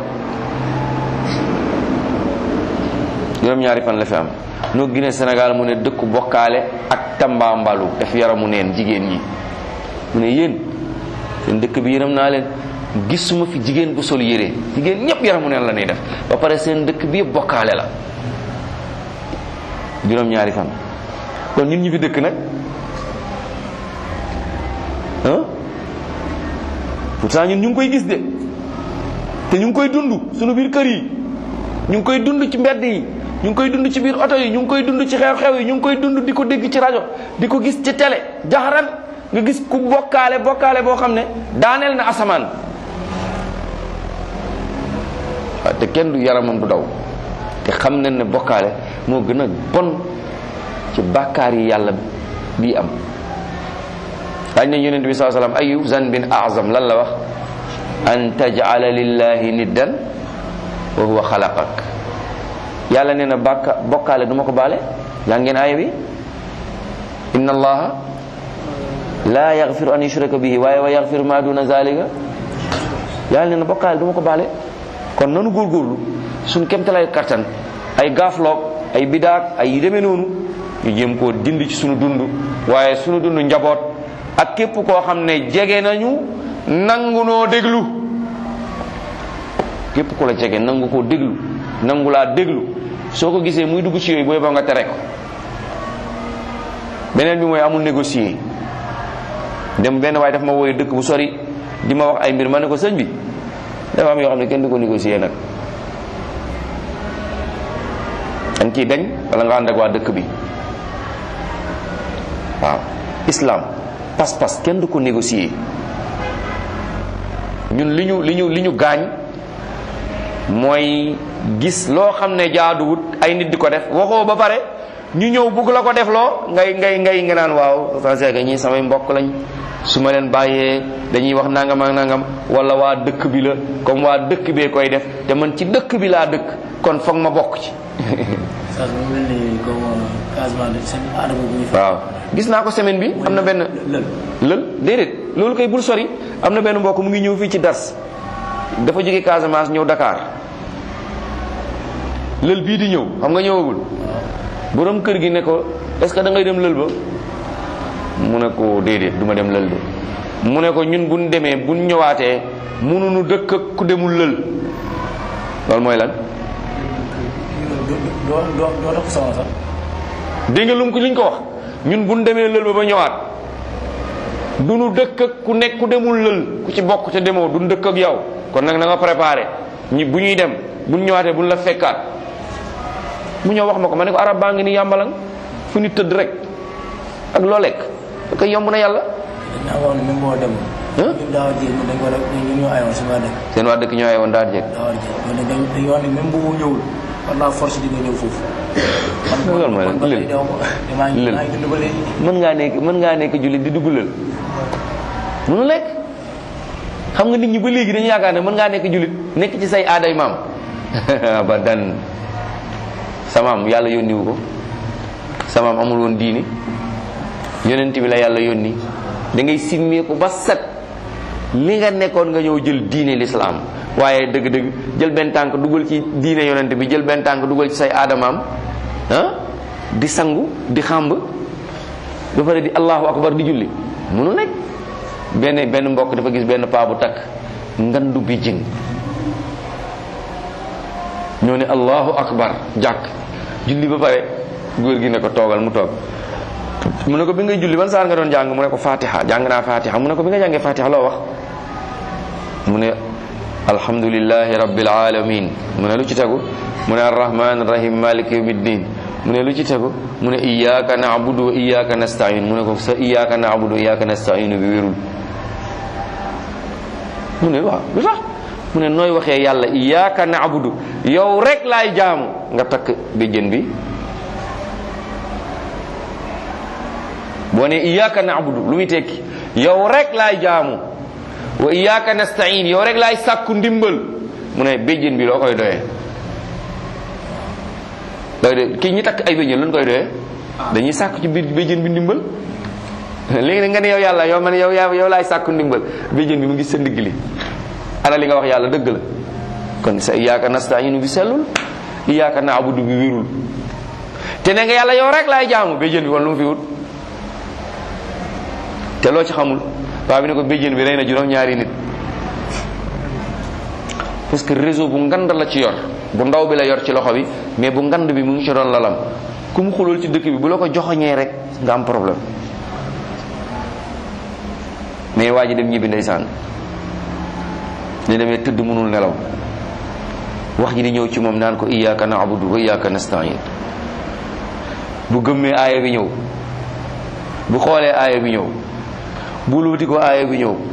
[SPEAKER 1] juróom-ñaari fan la fi am noo gisee Sénégal mu ne dëkku bokkaale ak tambaambalu def yaramu neen jigéen ñi mu ne yéen seen dëkk bi yërëm naa leen gisuma fi jigéen bu sol yére jigéen ñëpp yaramu neen la ñuy def ba pare seen dëkk bi yëpp bokkaale la juróom-ñaari fan kon ñun ñu fi dëkk nag ah pourtant ñun ñu ngi koy gis de te ñu ngi koy dund suñu biir kër yi ñu ngi koy dund ci mbedd yi ñu ngi koy dund ci biir oto yi ñu ngi koy dund ci xew-xew yi ñu ngi koy dund di ko dégg ci rajo di ko gis ci télé jaxaran nga gis ku bokkaale bokkaale boo xam ne daaneel na asamaan waaw te kenn du yaramam du daw te xam nañ ne bokkaale moo gën a bon ci bàkkaar yi yàlla bii am dañ ne yonent bi sallallahu alayhi wasallam ayu zanbin a'zam lan la wax an taj'ala lillahi niddan wa huwa xalaqak yàlla nee na bàkka bokkaale du ma ko baale yaa ngeen aaya bi inna allaha laa yaxfiru an yushraka bihi waaye wa yaxfiru ma duna zalika yàlla nee na bokkaale du ma ko baale. kon nanu góorgóorlu suñ kemtalay kattan ay gaafloog ay bidaak ay yu demee noonu ñu jéem koo dindi ci sunu dund waaye sunu dund njaboot ak képp koo xam ne jege nañu nangu noo déglu képp ku la jege nangu koo déglu nangu laa déglu soo ko gisee muy dugg ci yooyu booy ba nga tere ko. beneen bi mooy amul négocier dem benn waaye daf ma wooye dëkk bu sori di ma wax ay mbir ma ne ko sëñ bi dafa am yoo xam ne kenn du ko négocier nag dañ ciy dañ wala nga ànd ak waa dëkk bi. waaw islam pas-pas kenn du ko négocier ñun li ñu li ñu li ñu gaañ mooy gis loo xam ne jaaduwut ay nit di ko def waxoo ba pare ñu ñëw bugg la ko def loo ngay ngay ngay nga naan waaw français ga ñii samay mbokk lañ su ma leen bàyyee dañuy wax nangam ak nangam wala waa dëkk bi la comme waa dëkk bee koy def te man ci dëkk bi laa dëkk kon foog ma bokk ci. waaw gis naa ko semaine bi am na benn lël déedéet loolu koy bul sori am na benn mbokk mu ngi ñëw fii ci Dars dafa jóge Casamance ñëw Dakar lël bii di ñëw xam nga ñëwagul borom kër gi ne ko est-ce que da ngay dem lël ba mu ne ko déedéet du ma dem lël ba mu ne ko ñun buñ demee buñ ñëwaatee mënuñu dëkk ak ku demul lël loolu mooy lan.
[SPEAKER 2] doo doo doo doo soxla sax.
[SPEAKER 1] dégg nga lu ko liñ ko wax ñun buñ demee lël ba ba ñëwaat du nu dëkk ak ku nekk ku demul lël ku ci bokk te demoo duñ dëkk ak yow kon nag na nga préparé ñi bu ñuy dem buñ ñëwaatee buñ la fekkaat mu ñëw wax ma ko ma ne ko arab baa ngi ni yàmbalang fu ñu tëdd rek ak loo lekk da koy yomb na yàlla.
[SPEAKER 2] dañ naa wax ne même boo dem. ñun daaw a jéeg ñun dañ ko def ñun ñoo ayoon si waa dëkk.
[SPEAKER 1] seen waa dëkk ñoo ayoon daaw a jéeg.
[SPEAKER 2] daaw a jéeg dañ dañ wax ne même bu ñëwul war naa force di nga ñëw foofu.
[SPEAKER 1] loolu mooy lan lël lël mën ngaa nekk mën ngaa nekk jullit di dugg lël mënu lekk xam nga nit ñi ba léegi dañu yaakaar ne mën ngaa nekk jullit nekk ci say aaday maam ba dan samaam yàlla yónniwu ko samaam amul woon diini yonent bi la yàlla yónni da ngay simmeeku ba set li nga nekkoon nga ñëw jël diine l'islam waaye dëgg-dëgg jël benn tànk dugal ci diine yonent bi jël benn tànk dugal ci say aadamaam ah di sangu di xàmb ba pare di allahu akbar di julli munu nekk benn benn mbokk dafa gis benn paa bu takk ngandu bi jing ñoo ne allahu akbar jàkk julli ba pare góor gi ne ko toogal mu toog mu ne ko bi ngay julli ban saar nga doon jàng mu ne ko fatiha jàng naa fatiha mu ne ko bi nga jàngee fatiha loo wax mu ne alhamdulillahi rabbil alamin mu ne lu ci tegu mu ne arrahman arrahim maliki yawmiddin mu ne lu ci tegu mu ne iyyaka na'budu wa iyyaka nasta'in mu ne ko sa iyyaka na'budu wa iyyaka nasta'in bi wérul mu ne waaw lu tax mu ne nooy waxee yàlla iyyaka na'budu yow rek laay jaamu nga takk béjjën bi boo ne iyyaka na'budu lu muy tekki yow rek laay jaamu wa iyyaka nasta'in yow rek laay sàkku ndimbal mu ne béjjën bi loo koy doyee doy de kii ñi takk ay béjjën lañ koy doyee dañuy sàkku ci biir béjjën bi ndimbal léegi nga ne yow yàlla yow man yow yow laay sàkku ndimbal béjjën bi mu ngi sa ndigg li ana li nga wax yàlla dëgg la kon sa iyyaka nasta'in bi sellul iyyaka na'budu bi wérul te ne nga yàlla yow rek laay jaamu béjjën bi kon lu mu fi wut te loo ci xamul waa bi ne ko béjjén bi rey na juróom ñaari nit parce que réseau bu ngand la ci yor bu ndaw bi la yor ci loxo bi mais bu ngand bi mu ngi ci doon lalam ku mu xulool ci dëkk bi bu la ko joxoñee rek nga am problème mais waa ji dem ñibbi ndeysaan ne demee tëdd mënul nelaw wax ji di ñëw ci moom naan ko iyyaka na'budu wa iyyaka nasta'in bu gëmmee aaya bi ñëw bu xoolee aaya bi ñëw bu luuti ko aaya bi ñëw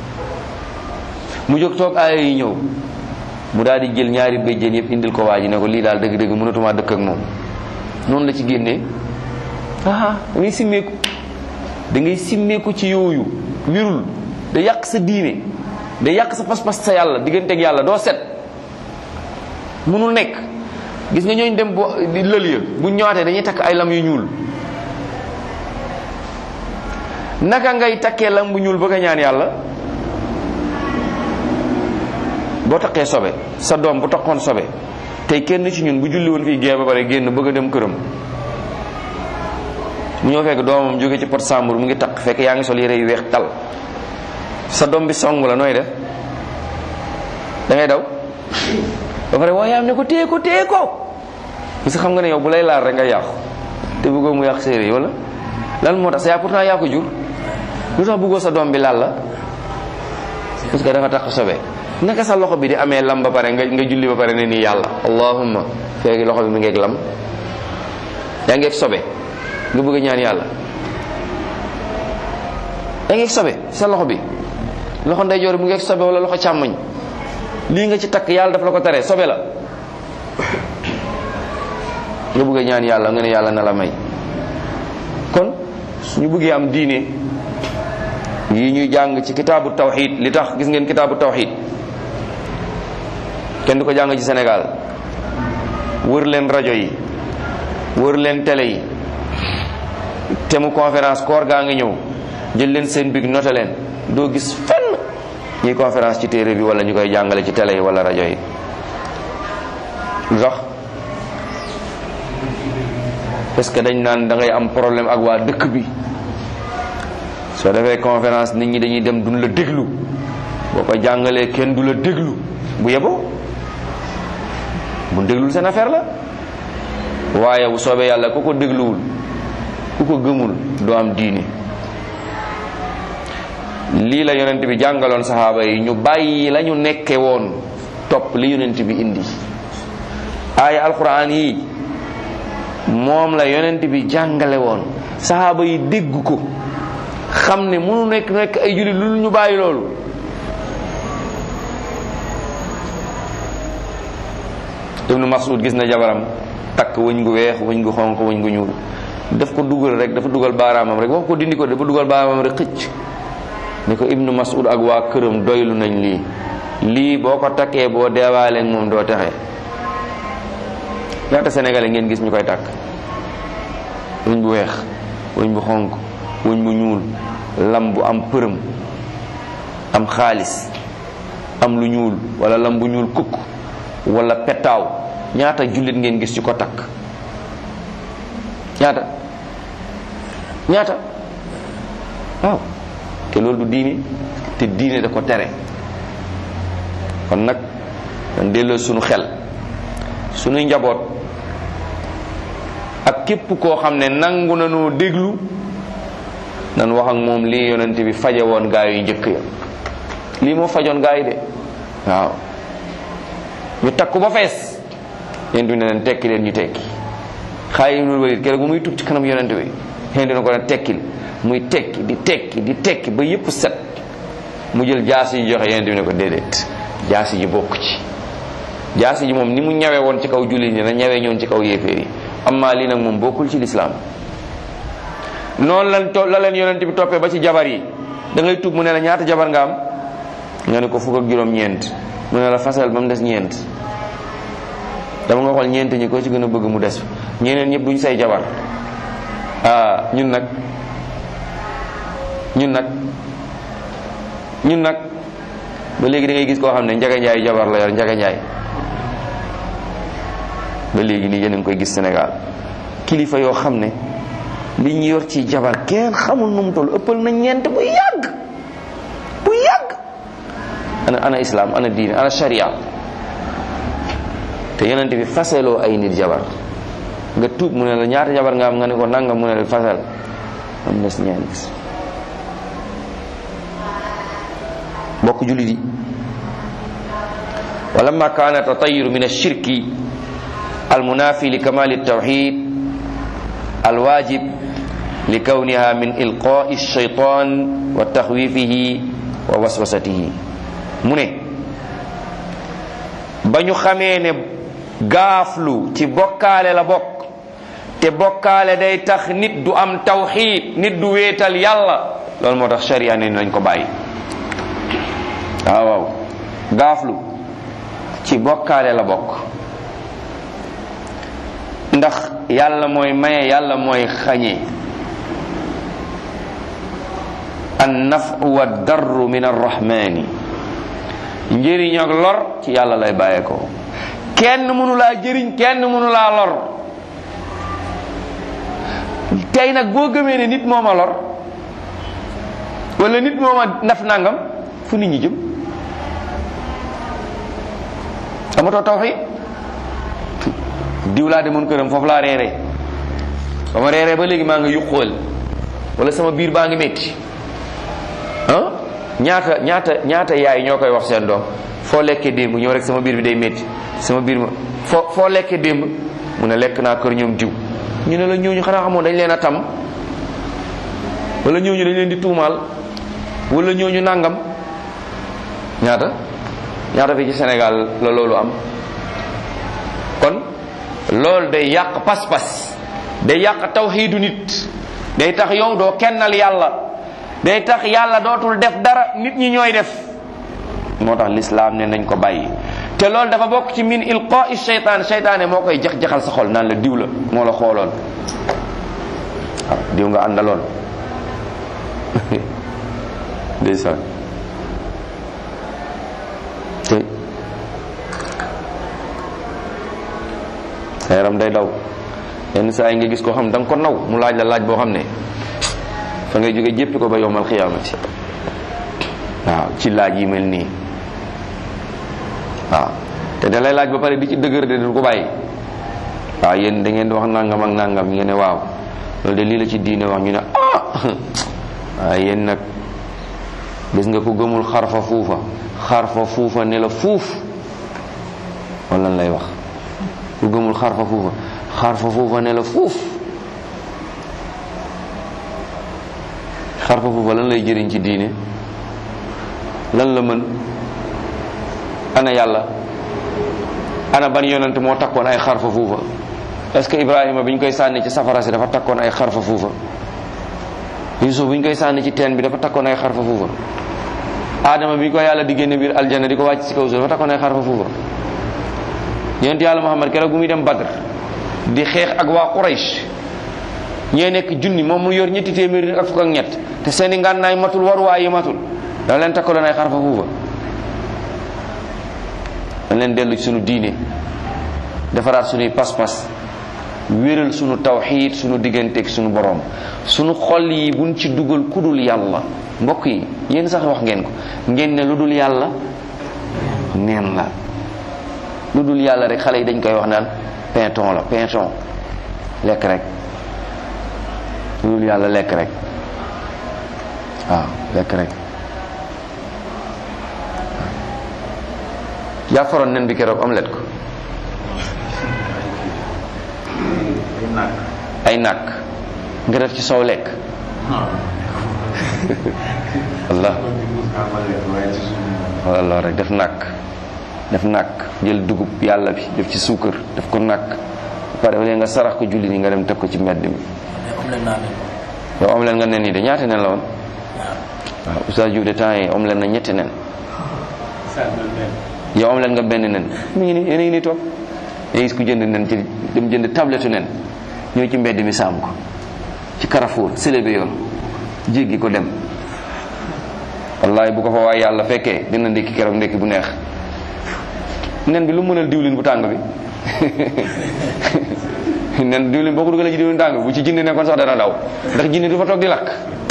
[SPEAKER 1] mu jóg toog aaya yi ñëw mu daal di jël ñaari béjjén yëpp indil ko waa ji ne ko lii daal dëgg-dëgg mënatuma dëkk ak moom noonu la ci génnee ah da ngay simmeeku da ngay simmeeku ci yooyu wirul da yàq sa diine da yàq sa pas-pas sa yàlla digganteeg yàlla doo set mënul nekk gis nga ñooñ dem bo di lël ya bu ñëwaatee dañuy takk ay lam yu ñuul naka ngay takkee lam bu ñuul bëgg a ñaan yàlla? boo takkee sobe sa doom bu takkoon sobe tey kenn ci ñun bu julli woon fii gee ba pare génn bëgg a dem këram mu ñëw fekk doomam jóge ci pot sàmbur mu ngi takk fekk yaa ngi sol yére yu weex tal sa doom bi song la nooy def? da ngay daw ba pare waaye am ne ko téye ko téye ko parce que xam nga ne yow bu lay laal rek nga yàqu te bëggoo mu yàq séeréer yi wala lan moo tax sa yaa pourtant yaa ko jur lu tax bëggoo sa doom bi laal la parce que dafa takk sobe. naka sa loxo bi di amee lam ba pare nga nga julli ba pare ne nii yàlla allahumma fekk loxo bi mi ngeeg lam yaa ngeeg sobe nga bëgg a ñaan yàlla yaa ngeeg sobe sa loxo bi loxo ndeyjoor mu ngeeg sobe wala loxo càmmoñ lii nga ci takk yàlla daf la ko tere sobe la nga bëgg a ñaan yàlla nga ne yàlla na la may. kon suñu bëggee am diine yi ñuy jàng ci kitaabu tawxid li tax gis ngeen kitaabu tawxid kenn du ko jàng ci Sénégal wër leen rajo yi wër leen télé yi te mu conférence koor gaa ngi ñëw jël leen seen big noté leen doo gis fenn ñuy conférence ci téere bi wala ñu koy jàngale ci télé yi wala rajo yi. lu tax parce que dañ naan da ngay am problème ak waa dëkk bi soo defee conférence nit ñi dañuy dem duñ la déglu boo ko jàngalee kenn du la déglu bu yeboo bu déglul seen affaire la waaye bu soobee yàlla ku ko dégluwul ku ko gëmul doo am diine. lii la yonent bi jàngaloon saxaaba yi ñu bàyyi la ñu nekke woon topp li yonent bi indi aaya alquran yi moom la yonent bi jàngale woon saxaaba yi dégg ko xam ne mënu nekk nekk ay jullit lu ñu bàyyi loolu. Ibnu Mas'ud gis na jabaram takk wëñ gu weex wëñ gu xonq wëñ gu ñuul daf ko dugal rek dafa dugal baaraamam rek wax ko dindi ko dafa dugal baaraamam rek xëcc ne ko Ibnu Mas'ud ak waa këram doylu nañ lii lii boo ko takkee boo deewaale ak moom doo texe. ñaata sénégalais ngeen gis ñu koy takk wëñ bu weex wëñ bu xonq wëñ bu ñuul lam bu am përëm am xaalis am lu ñuul wala lam bu ñuul kukk wala petaaw ñaata jullit ngeen gis ci ko takk ñaata ñaata waaw te loolu du diine te diine da ko tere. kon nag dañ delloo suñu xel suñuy njaboot ak képp koo xam ne nangu na noo déglu nan wax ak moom lii yonent bi faje woon gaa yu njëkk ya lii moo fajoon gaa yi de waaw ñu takku ba fees yonent bi ne leen tekki leen ñu tekki Xaalid ibn Walid keroog bu muy tub ci kanam yonent bi yonent dina ko ne tekkil muy tekki di tekki di tekki ba yëpp set mu jël jaasi yi joxe yonent bi ne ko déedéet jaasi ji bokk ci jaasi ji moom ni mu ñawee woon ci kaw jullit ñi na ñawee ñoon ci kaw yéeféer yi amma lii nag moom bokkul ci lislaam. noonu lan to la leen yonent bi toppee ba ci jabar yi da ngay tuub mu ne la ñaata jabar nga am nga ne ko fukk ak juróom-ñeent mu ne la fasal ba mu des ñeent dama nga xool ñeent ñi ko ci gën a bëgg mu des ñeneen ñëpp duñ say jabar. ah ñun nag ñun nag ñun nag ba léegi da ngay gis koo xam ne Njaga Njaay jabar la yor Njaga Njaay ba léegi nii yéen a ngi koy gis Sénégal kilifa yoo xam ne li ñu yor ci jabar kenn xamul nu mu toll ëppal na ñeent bu yàgg bu yàgg. ana ana islam ana diine ana sharia te yonent bi faseloo ay nit jabar nga tuub mu ne la ñaata jabar nga am nga ne ko nangam mu ne la fasel am des ñeent. mbokk jullit yi wa lamma kaana tatayuru min ashirki almunafi li kamali tawxid alwajib li kawniha min ilqaa'i shaytaan wa taxwiifihi wa waswasatihi mu ne ba ñu xamee ne gaaflu ci bokkaale la bokk te bokkaale day tax nit du am tawxiid nit du wéetal yàlla loolu moo tax sharia ne nañ ko bàyyi. waaw waaw gaaflu ci bokkaale la bokk ndax yàlla mooy maye yàlla mooy xañe an nafu wa darru min arrahmani, njëriñ ak lor ci yàlla lay bàyyeekoo. kenn mënu laa jëriñ kenn mënu laa lor. tey nag boo gëmee ne nit moo ma lor wala nit moo ma naf nangam, fu nit ñi jëm? amatoo tawxiid. diw laa demoon këram foofu laa reeree, ba ma reeree ba léegi maa ngi yuqool wala sama biir baa ngi métti. ah ñaata ñaata ñaata yaay ñoo koy wax seen doom, foo lekkee démb ñëw rek sama biir bi day métti, sama biir ma foo foo lekkee démb mu ne lekk naa kër ñoom diw. ñu ne la ñooñu xanaa xamoon dañ leen a tam, wala ñooñu dañ leen di tuumaal, wala ñooñu nangam. ñaata ñaata fi ci Sénégal la loolu am. kon loolu day yàq pas-pas, day yàq tawxiidu nit, day tax yow doo kennal yàlla, day tax yàlla dootul def dara, nit ñi ñooy def. moo tax lislaam ne nañ ko bàyyi. te loolu dafa bokk ci min ilqaa'i seytaan. seytaane moo koy jax-jaxal sa xol naan la diw la moo la xooloon, waaw diw nga àndaloon. ndeysaan te sa yaram day daw. yenn saa yi nga gis koo xam da nga ko naw mu laaj la laaj boo xam ne fa ngay jóge jéppi ko ba yowmal xiyaamati. waaw ci laaj yi mel nii. waaw te da lay laaj ba pare di ci dëgër de du ko bàyyi. waaw yéen da ngeen di wax nangam ak nangam, ngeen ne waaw loolu de lii la ci diine wax, ñu ne ah waaye yéen nag gis nga ko gëmul xarfa fuufa xarfa fuufa ne la fuuf wala lan lay wax. ku gëmul xarfa fuufa xarfa fuufa ne la fuuf. xarfa fuufa lan lay jëriñ ci diine? lan la mën? ana yàlla? ana ban yonent moo takkoon ay xarfa fuufa? est-ce que Ibrahima bi ñu koy sànni ci safara si dafa takkoon ay xarfa fuufa? Yusuf bi ñu koy sànni ci teen bi dafa takkoon ay xarfa fuufa? Adama bi ko yàlla di génne biir aljanna di ko wàcc ci kaw suuf dafa takkoon ay xarfa fuufa? yonent yàlla Muhammad keroog bu muy dem Badr di xeex ak waa Quraysh, ñee nekk junni moom mu yor ñetti téeméeri ak fukk ak ñett te seeni ngànnaay matul, waruwaay yi matul, dafa leen takkaloon ay xarfa fuufa. dañ leen dellu ci sunu diine, defaraat sunuy pas-pas, wéral sunu tawxiid, sunu digganteeg sunu borom. sunu xol yi buñ ci dugal kudul yàlla. mbokk yi yéen sax wax ngeen ko, ngeen ne lu dul yàlla neen la. lu dul yàlla rek xale yi dañ koy wax naan pinton la, pinton lekk rek. lu dul yàlla lekk rek, waaw lekk rek. yaa faroon nen bi keroog omelette ko. ay nàkk nga def ci soow lekk. Allah Allah rek def nàkk def nàkk jël dugub yàlla bi def ci suukar def ko nàkk ba pare wala nga sarax ko julli ni nga dem teg ko ci mbedd mi. yow omelette nga nen yi de ñaata nen la woon? waaw Oustaz Diouf de temps yi omelette na ñetti nen. yow omelette nga benn nen mi ngi nii yéen a ngi nii toog yaa gis ku jënd nen ci dem jënd tablette nen ñëw ci mbedd mi saam ko ci Carrefour sëlebe yoon jéggi ko dem. wallahi bu ko fa waay yàlla fekkee dina ndékki keroog ndékki bu neex. nen bi lu mënal diwlin bu tàng bi nen diwlin boo ko dugalee ci diwlin tàng bi bu ci jinne nekkoon sax dana daw ndax jinne du fa toog di lakk.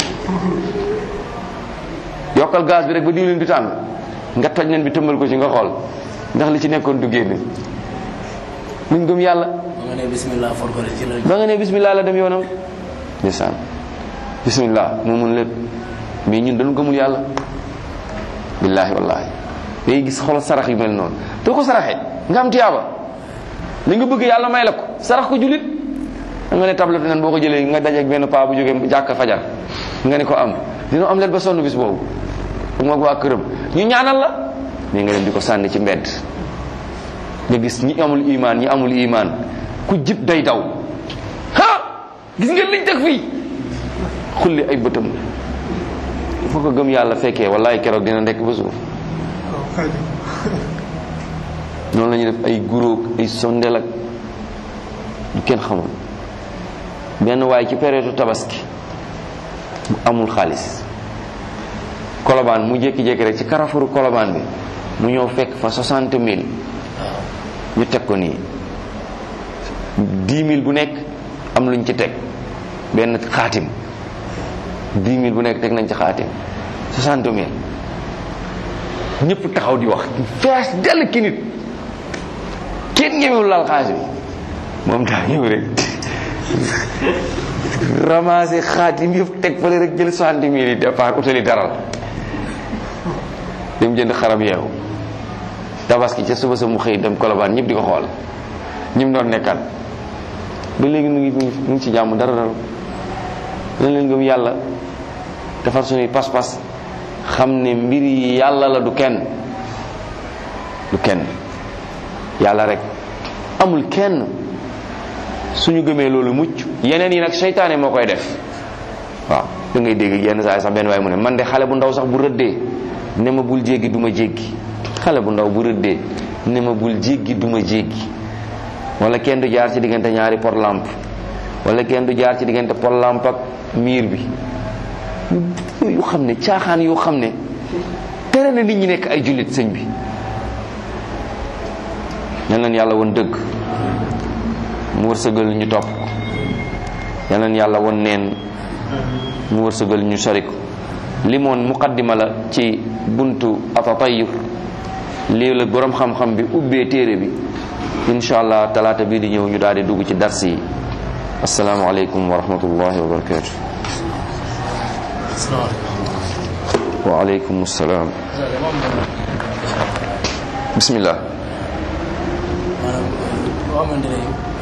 [SPEAKER 1] yokkal gaz bi rek ba diwlin bi tàng nga toj nen bi tëmbal ko ci nga xool ndax li ci nekkoon du génn. muñ gëm yàlla.
[SPEAKER 2] ba nga ne bismillah for ko ci la.
[SPEAKER 1] ba nga ne bismillah la dem yoonam. ndeysaan bismillah moo mun lépp mais ñun dañu gëmul yàlla. billaahi wallaahi day gis xol sarax yu mel noonu doo ko saraxee nga am tiyaaba li nga bëgg yàlla may la ko sarax ko julit. da nga ne tablette nen boo ko jëlee nga dajeeg benn paa bu jógee jàkka fajar nga ne ko am dina am leen ba sonn bis boobu ak mag waa këram ñu ñaanal la mais nga dem di ko sànni ci mbedd. nga gis ñi amul imaan ñi amul imaan ku jib day daw. ha gis ngeen liñ teg fii xulli ay bëtam. foo ko gëm yàlla fekkee wallahi keroog dina ndekk ba suuf. noonu la ñuy def ay guróog ay sondel ak du kenn xamul. benn waaye ci période tabaski mu amul xaalis Colobane mu jékki-jékki rek ci Carrefour Colobane bi mu ñëw fekk fa soixante mille ñu teg ko nii dix mille bu nekk am luñ ci teg benn xaatim dix mille bu nekk teg nañ ci xaatim soixante mille ñëpp taxaw di wax fees dell ki nit kenn ñemewul laal xaalis bi moom daa ñëw rek ramasser xaatim yëpp teg fële rek jël soixante mille yi départ utali daral dem jënd xaram yeewu tabaski ca suba sa mu xëy dem Colobane ñëpp di ko xool ñim doon nekkaan ba léegi mu ngi mu ngi ci jàmm dara dara dañ leen gëm yàlla defar suñuy pas-pas xam ne mbir yi yàlla la du kenn du kenn yàlla rek amul kenn suñu gëmee loolu mucc yeneen yi nag seytaane moo koy def waaw da ngay dégg yenn saa yi sax benn waaye mu ne man de xale bu ndaw sax bu rëddee ne ma bul jéggi du ma jéggi xale bu ndaw bu rëddee ne ma bul jéggi du ma jéggi wala kenn du jaar ci diggante ñaari pot lampe wala kenn du jaar ci diggante pot lampe ak miir bi yu xam ne caaxaan yoo xam ne tere na nit ñi nekk ay jullit sëñ bi ñan leen yàlla woon dëgg mu wërsëgal ñu topp ko ñan leen yàlla woon neen mu wërsëgal ñu sori ko li moon muqaddima la ci buntu atatayur lii la borom xam-xam bi ubbee téere bi insha allah talaata bii di ñëw ñu daal di dugg ci dars yi assalaamu aleykum wa rahmatullahi wa barakatuh wa aleykum salaam bismillah
[SPEAKER 2] maanaam boo xamante ne